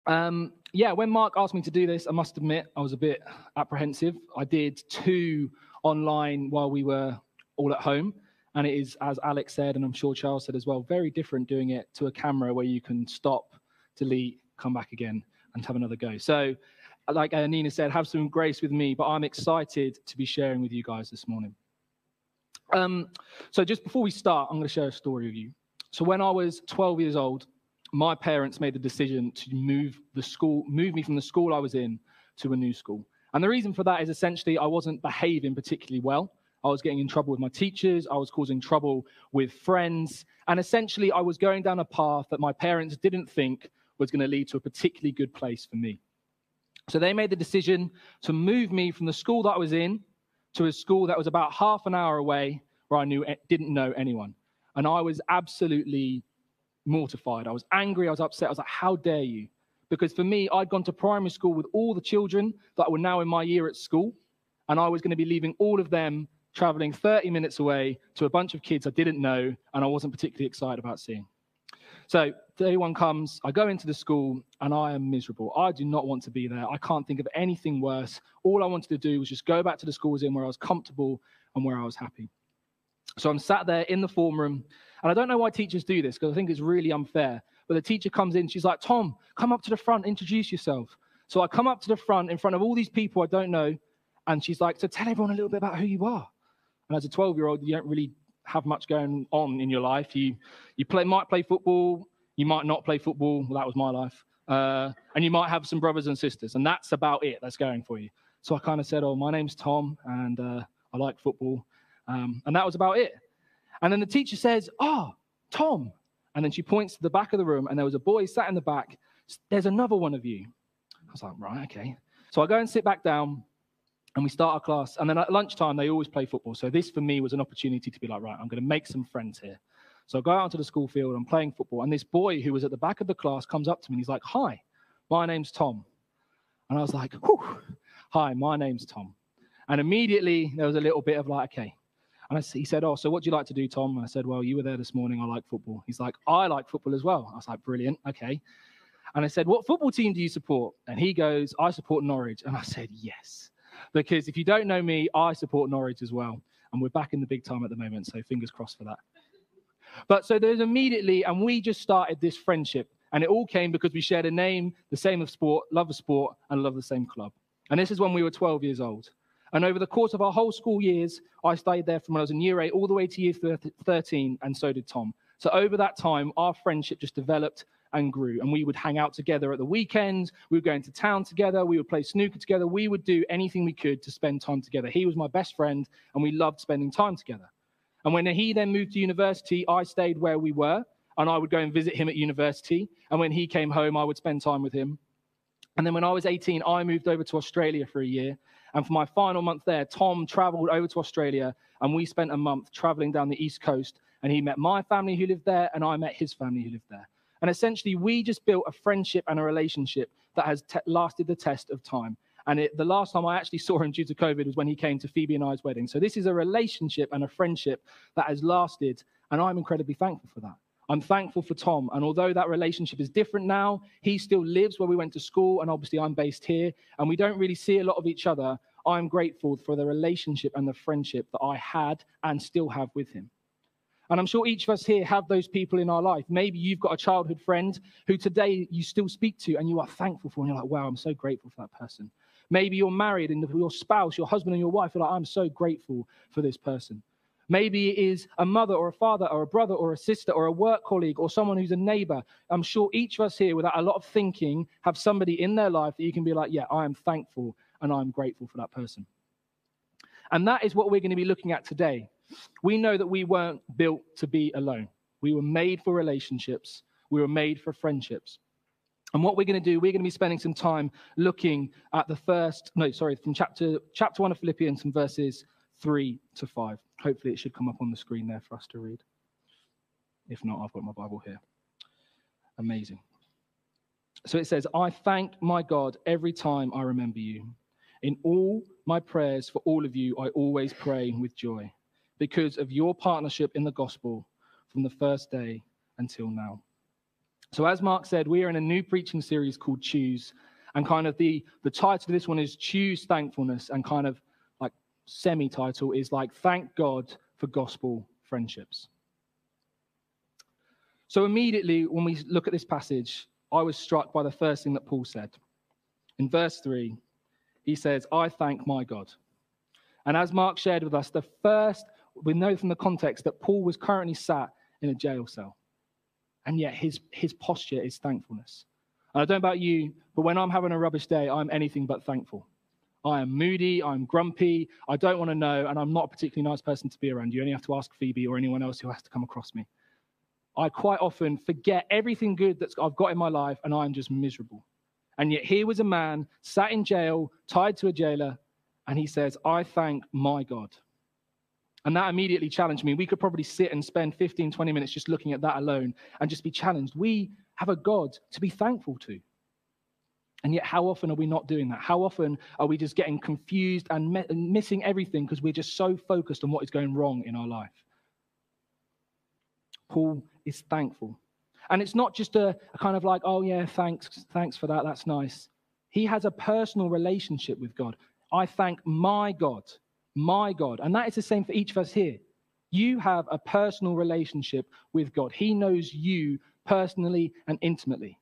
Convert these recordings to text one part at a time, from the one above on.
When Mark asked me to do this, I must admit I was a bit apprehensive. I did 2 online while we were all at home. And it is, as Alex said, and I'm sure Charles said as well, very different doing it to a camera where you can stop, delete, come back again, and have another go. So, like Nina said, have some grace with me, but I'm excited to be sharing with you guys this morning. So just before we start, I'm going to share a story with you. So when I was 12 years old, my parents made the decision to move me from the school I was in to a new school. And the reason for that is essentially I wasn't behaving particularly well. I was getting in trouble with my teachers. I was causing trouble with friends. And essentially, I was going down a path that my parents didn't think was going to lead to a particularly good place for me. So they made the decision to move me from the school that I was in to a school that was about half an hour away where I didn't know anyone. And I was absolutely mortified. I was angry. I was upset. I was like, how dare you? Because for me, I'd gone to primary school with all the children that were now in my year at school. And I was going to be leaving all of them traveling 30 minutes away to a bunch of kids I didn't know and I wasn't particularly excited about seeing. So day one comes, I go into the school and I am miserable. I do not want to be there. I can't think of anything worse. All I wanted to do was just go back to the school I was in where I was comfortable and where I was happy. So I'm sat there in the form room, and I don't know why teachers do this because I think it's really unfair. But the teacher comes in, she's like, Tom, come up to the front, introduce yourself. So I come up to the front in front of all these people I don't know, and she's like, so tell everyone a little bit about who you are. And as a 12-year-old, you don't really have much going on in your life. You might play football, you might not play football. Well, that was my life. And you might have some brothers and sisters, and that's about it that's going for you. So I kind of said, oh, my name's Tom, and I like football. And that was about it. And then the teacher says, oh, Tom. And then she points to the back of the room, and there was a boy sat in the back. There's another one of you. I was like, right, okay. So I go and sit back down, and we start our class. And then at lunchtime, they always play football. So this, for me, was an opportunity to be like, right, I'm going to make some friends here. So I go out onto the school field, I'm playing football. And this boy who was at the back of the class comes up to me, and he's like, hi, my name's Tom. And I was like, whew, hi, my name's Tom. And immediately, there was a little bit of like, okay. And he said, oh, so what do you like to do, Tom? And I said, well, you were there this morning. I like football. He's like, I like football as well. I was like, brilliant. Okay. And I said, what football team do you support? And he goes, I support Norwich. And I said, yes. Because if you don't know me, I support Norwich as well. And we're back in the big time at the moment, so fingers crossed for that. But so there's immediately, and we just started this friendship. And it all came because we shared a name, the same of sport, love of sport, and love the same club. And this is when we were 12 years old. And over the course of our whole school years, I stayed there from when I was in year 8 all the way to year 13, and so did Tom. So over that time, our friendship just developed and grew. And we would hang out together at the weekends. We would go into town together. We would play snooker together. We would do anything we could to spend time together. He was my best friend, and we loved spending time together. And when he then moved to university, I stayed where we were, and I would go and visit him at university. And when he came home, I would spend time with him. And then when I was 18, I moved over to Australia for a year. And for my final month there, Tom traveled over to Australia, and we spent a month traveling down the East Coast. And he met my family who lived there, and I met his family who lived there. And essentially, we just built a friendship and a relationship that has lasted the test of time. And the last time I actually saw him due to COVID was when he came to Phoebe and I's wedding. So this is a relationship and a friendship that has lasted, and I'm incredibly thankful for that. I'm thankful for Tom, and although that relationship is different now, he still lives where we went to school, and obviously I'm based here, and we don't really see a lot of each other. I'm grateful for the relationship and the friendship that I had and still have with him. And I'm sure each of us here have those people in our life. Maybe you've got a childhood friend who today you still speak to and you are thankful for, and you're like, wow, I'm so grateful for that person. Maybe you're married and your spouse, your husband and your wife are like, I'm so grateful for this person. Maybe it is a mother or a father or a brother or a sister or a work colleague or someone who's a neighbor. I'm sure each of us here, without a lot of thinking, have somebody in their life that you can be like, yeah, I am thankful and I'm grateful for that person. And that is what we're going to be looking at today. We know that we weren't built to be alone. We were made for relationships. We were made for friendships. And what we're going to do, we're going to be spending some time looking at from chapter 1 of Philippians, from verses 3 to 5. Hopefully it should come up on the screen there for us to read. If not, I've got my Bible here. Amazing. So it says, I thank my God every time I remember you. In all my prayers for all of you, I always pray with joy, because of your partnership in the gospel from the first day until now. So as Mark said, we are in a new preaching series called Choose. And kind of the title of this one is Choose Thankfulness. And kind of like semi-title is like Thank God for Gospel Friendships. So immediately when we look at this passage, I was struck by the first thing that Paul said. In verse 3, he says, I thank my God. And as Mark shared with us, we know from the context that Paul was currently sat in a jail cell. And yet his posture is thankfulness. And I don't know about you, but when I'm having a rubbish day, I'm anything but thankful. I am moody, I'm grumpy, I don't want to know, and I'm not a particularly nice person to be around. You only have to ask Phoebe or anyone else who has to come across me. I quite often forget everything good that I've got in my life, and I'm just miserable. And yet here was a man sat in jail, tied to a jailer, and he says, I thank my God. And that immediately challenged me. We could probably sit and spend 15, 20 minutes just looking at that alone and just be challenged. We have a God to be thankful to. And yet how often are we not doing that? How often are we just getting confused and missing everything because we're just so focused on what is going wrong in our life? Paul is thankful. And it's not just a kind of like, oh yeah, thanks for that, that's nice. He has a personal relationship with God. I thank my God. My God. And that is the same for each of us here. You have a personal relationship with God. He knows you personally and intimately.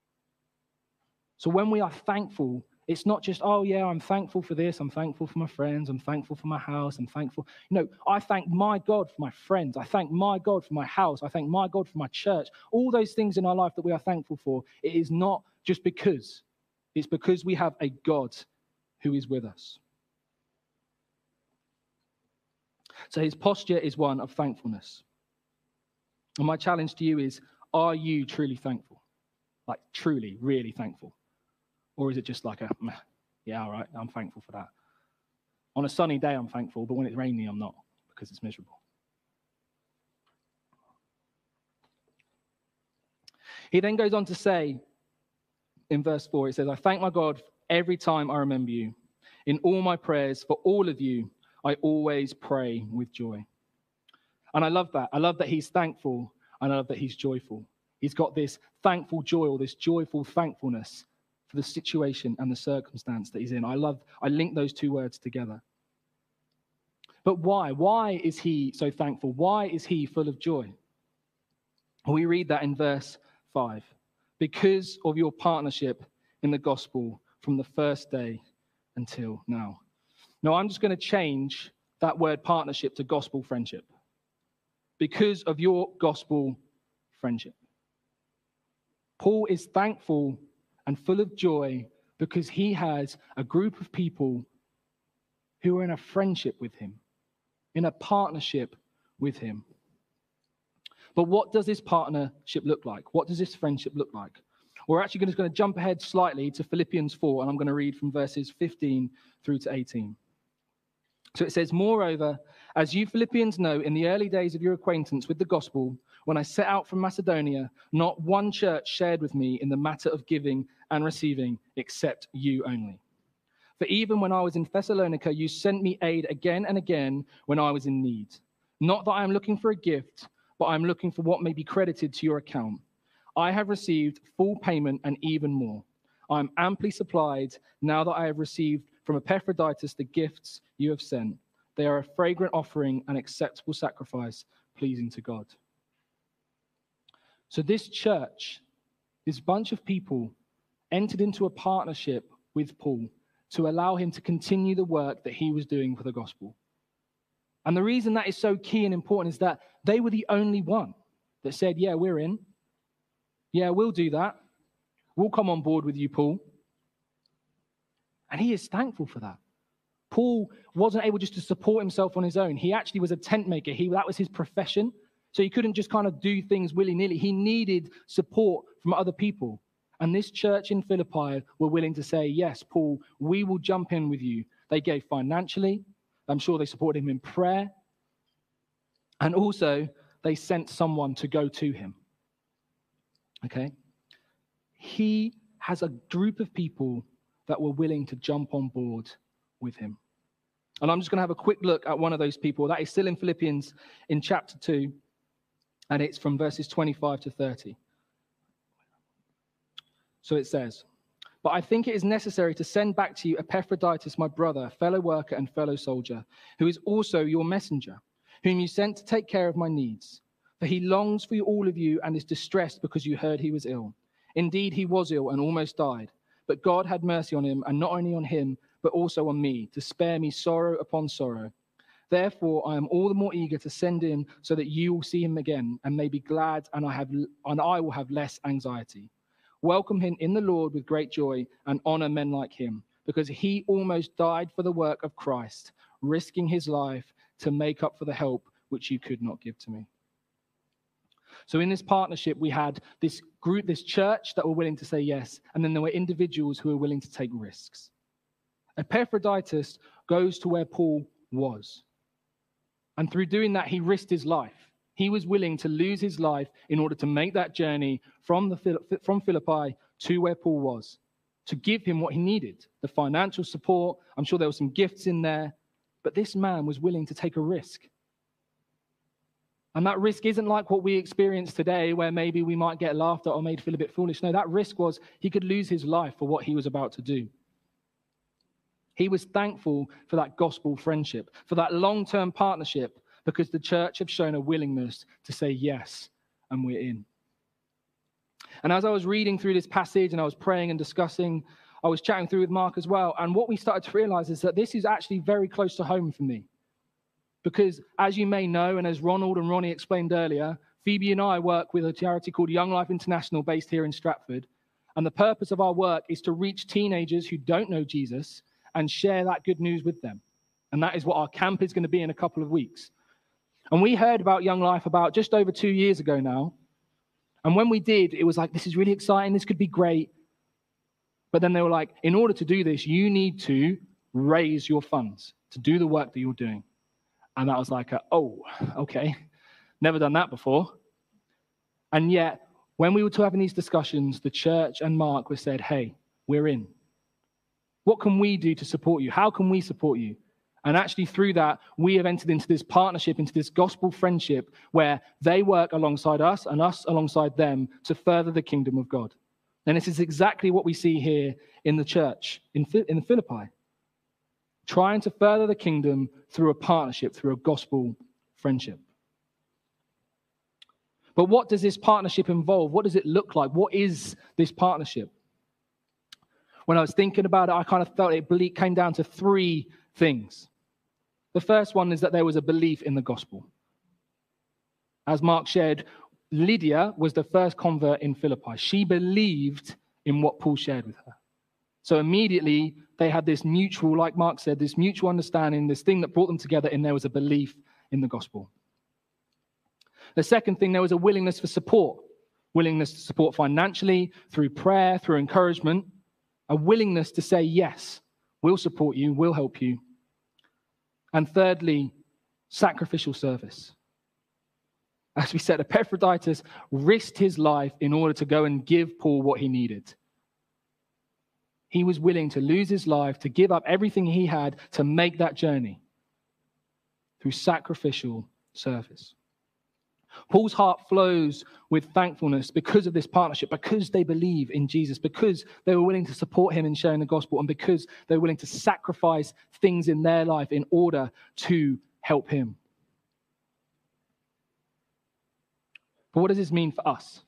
So when we are thankful, it's not just, oh yeah, I'm thankful for this. I'm thankful for my friends. I'm thankful for my house. I'm thankful. No, I thank my God for my friends. I thank my God for my house. I thank my God for my church. All those things in our life that we are thankful for, it is not just because. It's because we have a God who is with us. So his posture is one of thankfulness. And my challenge to you is, are you truly thankful? Like truly, really thankful? Or is it just like yeah, all right, I'm thankful for that. On a sunny day, I'm thankful, but when it's rainy, I'm not, because it's miserable. He then goes on to say, in verse 4, it says, I thank my God every time I remember you. In all my prayers for all of you, I always pray with joy. And I love that. I love that he's thankful, and I love that he's joyful. He's got this thankful joy, or this joyful thankfulness for the situation and the circumstance that he's in. I link those two words together. But why? Why is he so thankful? Why is he full of joy? We read that in verse 5. Because of your partnership in the gospel from the first day until now. Now, I'm just going to change that word partnership to gospel friendship. Because of your gospel friendship. Paul is thankful and full of joy because he has a group of people who are in a friendship with him, in a partnership with him. But what does this partnership look like? What does this friendship look like? We're actually just going to jump ahead slightly to Philippians 4, and I'm going to read from verses 15 through to 18. So it says, moreover, as you Philippians know, in the early days of your acquaintance with the gospel, when I set out from Macedonia, not one church shared with me in the matter of giving and receiving, except you only. For even when I was in Thessalonica, you sent me aid again and again when I was in need. Not that I am looking for a gift, but I am looking for what may be credited to your account. I have received full payment and even more. I am amply supplied now that I have received from Epaphroditus the gifts you have sent. They are a fragrant offering, an acceptable sacrifice, pleasing to God. So this church, this bunch of people, entered into a partnership with Paul to allow him to continue the work that he was doing for the gospel. And the reason that is so key and important is that they were the only one that said, yeah, we're in. Yeah, we'll do that. We'll come on board with you, Paul. And he is thankful for that. Paul wasn't able just to support himself on his own. He actually was a tent maker. That was his profession. So he couldn't just kind of do things willy-nilly. He needed support from other people. And this church in Philippi were willing to say, yes, Paul, we will jump in with you. They gave financially. I'm sure they supported him in prayer. And also, they sent someone to go to him. Okay? He has a group of people that were willing to jump on board with him. And I'm just going to have a quick look at one of those people. That is still in Philippians in chapter 2, and it's from verses 25 to 30. So it says, "But I think it is necessary to send back to you Epaphroditus, my brother, fellow worker and fellow soldier, who is also your messenger, whom you sent to take care of my needs. For he longs for you, all of you, and is distressed because you heard he was ill. Indeed, he was ill and almost died. But God had mercy on him, and not only on him, but also on me, to spare me sorrow upon sorrow. Therefore, I am all the more eager to send him so that you will see him again and may be glad, and I will have less anxiety. Welcome him in the Lord with great joy and honor men like him, because he almost died for the work of Christ, risking his life to make up for the help which you could not give to me." So in this partnership, we had this group, this church that were willing to say yes, and then there were individuals who were willing to take risks. Epaphroditus goes to where Paul was. And through doing that, he risked his life. He was willing to lose his life in order to make that journey from Philippi to where Paul was, to give him what he needed, the financial support. I'm sure there were some gifts in there, but this man was willing to take a risk. And that risk isn't like what we experience today, where maybe we might get laughed at or made feel a bit foolish. No, that risk was he could lose his life for what he was about to do. He was thankful for that gospel friendship, for that long-term partnership, because the church have shown a willingness to say yes, and we're in. And as I was reading through this passage and I was praying and discussing, I was chatting through with Mark as well. And what we started to realize is that this is actually very close to home for me. Because as you may know, and as Ronald and Ronnie explained earlier, Phoebe and I work with a charity called Young Life International based here in Stratford. And the purpose of our work is to reach teenagers who don't know Jesus and share that good news with them. And that is what our camp is going to be in a couple of weeks. And we heard about Young Life about just over 2 years ago now. And when we did, it was like, this is really exciting. This could be great. But then they were like, in order to do this, you need to raise your funds to do the work that you're doing. And that was like, oh, okay. Never done that before. And yet, when we were having these discussions, the church and Mark were said, hey, we're in. What can we do to support you? How can we support you? And actually through that, we have entered into this partnership, into this gospel friendship where they work alongside us and us alongside them to further the kingdom of God. And this is exactly what we see here in the church, in Philippi. Trying to further the kingdom through a partnership, through a gospel friendship. But what does this partnership involve? What does it look like? What is this partnership? When I was thinking about it, I kind of felt it came down to 3 things. The first one is that there was a belief in the gospel. As Mark shared, Lydia was the first convert in Philippi. She believed in what Paul shared with her. So immediately they had this mutual, like Mark said, this mutual understanding, this thing that brought them together, and there was a belief in the gospel. The second thing, there was a willingness for support. Willingness to support financially, through prayer, through encouragement. A willingness to say, yes, we'll support you, we'll help you. And thirdly, sacrificial service. As we said, Epaphroditus risked his life in order to go and give Paul what he needed. He was willing to lose his life, to give up everything he had to make that journey through sacrificial service. Paul's heart flows with thankfulness because of this partnership, because they believe in Jesus, because they were willing to support him in sharing the gospel, and because they were willing to sacrifice things in their life in order to help him. But what does this mean for us?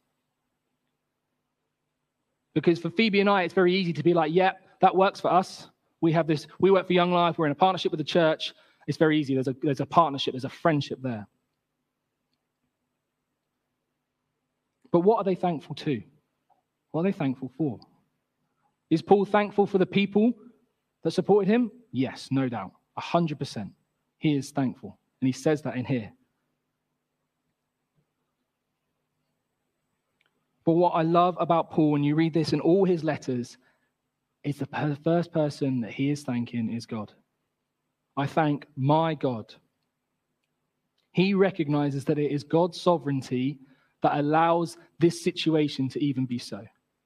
Because for Phoebe and I, it's very easy to be like, yeah, that works for us. We have this, we work for Young Life, we're in a partnership with the church. It's very easy. There's a partnership, there's a friendship there. But what are they thankful to? What are they thankful for? Is Paul thankful for the people that supported him? Yes, no doubt. 100%. He is thankful. And he says that in here. But what I love about Paul, when you read this in all his letters, is the first person that he is thanking is God. I thank my God. He recognizes that it is God's sovereignty that allows this situation to even be so.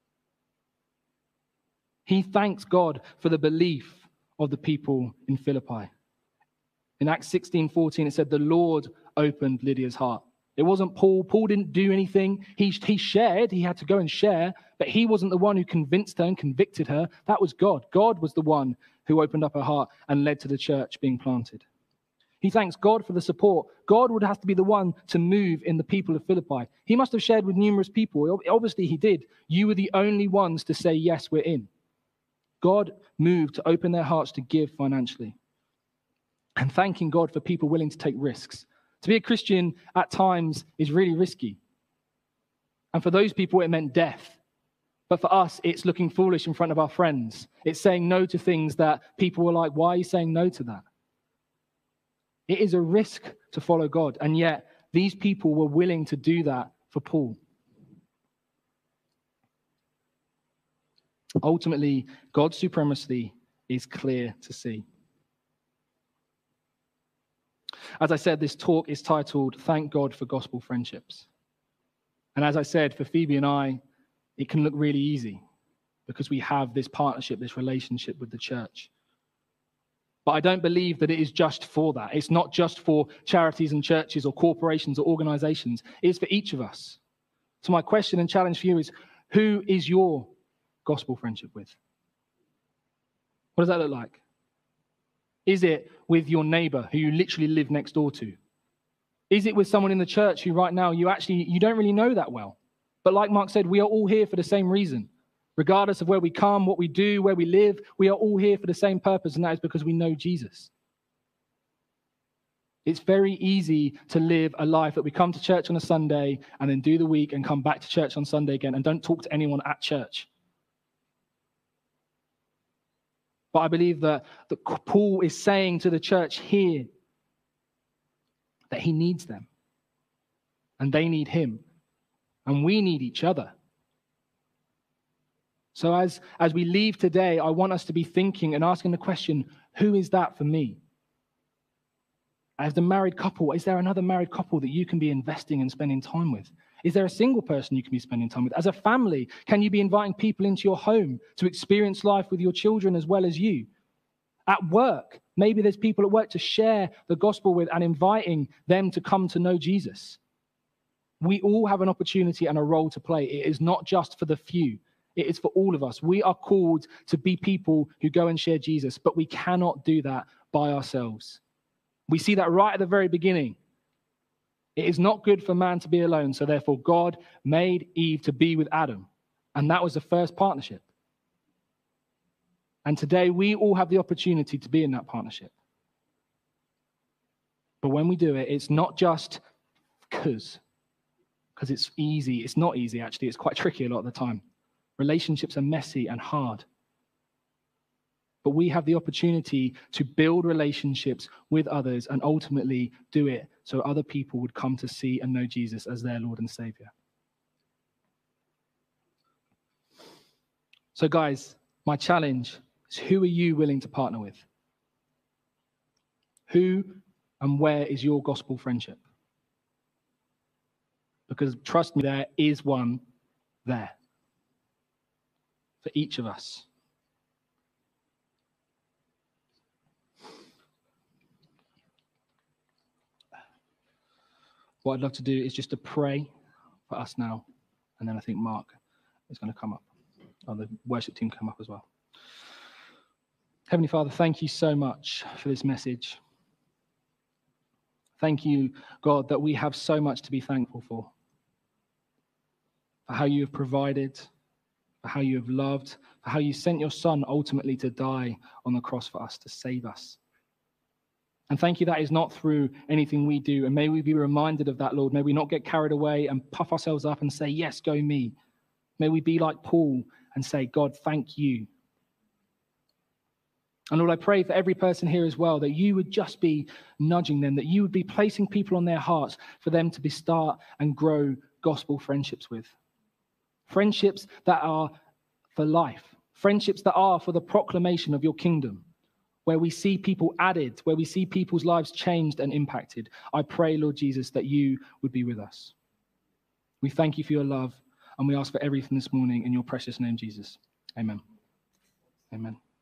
He thanks God for the belief of the people in Philippi. In Acts 16:14, it said, the Lord opened Lydia's heart. It wasn't Paul. Paul didn't do anything. He shared. He had to go and share, but he wasn't the one who convinced her and convicted her. That was God. God was the one who opened up her heart and led to the church being planted. He thanks God for the support. God would have to be the one to move in the people of Philippi. He must have shared with numerous people. Obviously, he did. You were the only ones to say, yes, we're in. God moved to open their hearts to give financially. And thanking God for people willing to take risks. To be a Christian at times is really risky. And for those people, it meant death. But for us, it's looking foolish in front of our friends. It's saying no to things that people were like, why are you saying no to that? It is a risk to follow God. And yet, these people were willing to do that for Paul. Ultimately, God's supremacy is clear to see. As I said, this talk is titled, Thank God for Gospel Friendships. And as I said, for Phoebe and I, it can look really easy because we have this partnership, this relationship with the church. But I don't believe that it is just for that. It's not just for charities and churches or corporations or organizations. It's for each of us. So my question and challenge for you is, who is your gospel friendship with? What does that look like? Is it with your neighbor who you literally live next door to? Is it with someone in the church who right now you don't really know that well? But like Mark said, we are all here for the same reason. Regardless of where we come, what we do, where we live, we are all here for the same purpose, and that is because we know Jesus. It's very easy to live a life that we come to church on a Sunday and then do the week and come back to church on Sunday again and don't talk to anyone at church. But I believe that Paul is saying to the church here that he needs them and they need him and we need each other. So as we leave today, I want us to be thinking and asking the question, who is that for me? As the married couple, is there another married couple that you can be investing and spending time with? Is there a single person you can be spending time with? As a family, can you be inviting people into your home to experience life with your children as well as you? At work, maybe there's people at work to share the gospel with and inviting them to come to know Jesus. We all have an opportunity and a role to play. It is not just for the few. It is for all of us. We are called to be people who go and share Jesus, but we cannot do that by ourselves. We see that right at the very beginning. It is not good for man to be alone, so therefore God made Eve to be with Adam, and that was the first partnership. And today we all have the opportunity to be in that partnership. But when we do it, it's not just because it's easy. It's not easy, actually. It's quite tricky a lot of the time. Relationships are messy and hard. But we have the opportunity to build relationships with others and ultimately do it so other people would come to see and know Jesus as their Lord and Savior. So guys, my challenge is, who are you willing to partner with? Who and where is your gospel friendship? Because trust me, there is one there for each of us. What I'd love to do is just to pray for us now, and then I think Mark is going to come up, or the worship team come up as well. Heavenly Father, thank you so much for this message. Thank you, God, that we have so much to be thankful for how you have provided, for how you have loved, for how you sent your Son ultimately to die on the cross for us, to save us. And thank you that is not through anything we do. And may we be reminded of that, Lord. May we not get carried away and puff ourselves up and say, yes, go me. May we be like Paul and say, God, thank you. And Lord, I pray for every person here as well, that you would just be nudging them, that you would be placing people on their hearts for them to start and grow gospel friendships with. Friendships that are for life. Friendships that are for the proclamation of your kingdom, where we see people added, where we see people's lives changed and impacted. I pray, Lord Jesus, that you would be with us. We thank you for your love, and we ask for everything this morning in your precious name, Jesus. Amen. Amen.